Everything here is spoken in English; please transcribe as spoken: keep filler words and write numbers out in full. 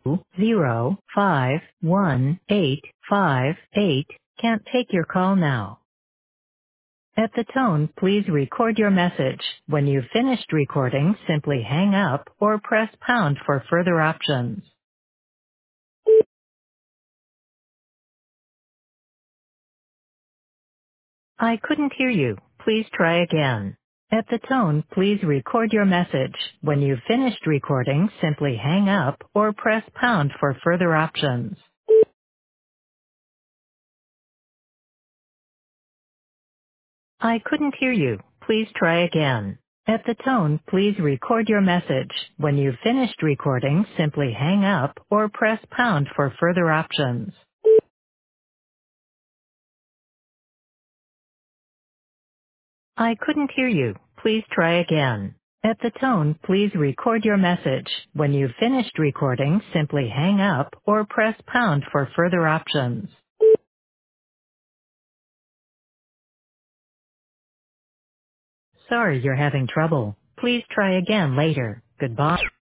zero five one eight five eight can't take your call now. At the tone, please record your message. When you've finished recording, simply hang up or press pound for further options. I couldn't hear you. Please try again. At the tone, please record your message. When you've finished recording, simply hang up or press pound for further options. I couldn't hear you. Please try again. At the tone, please record your message. When you've finished recording, simply hang up or press pound for further options. I couldn't hear you. Please try again. At the tone, please record your message. When you've finished recording, simply hang up or press pound for further options. Sorry you're having trouble. Please try again later. Goodbye.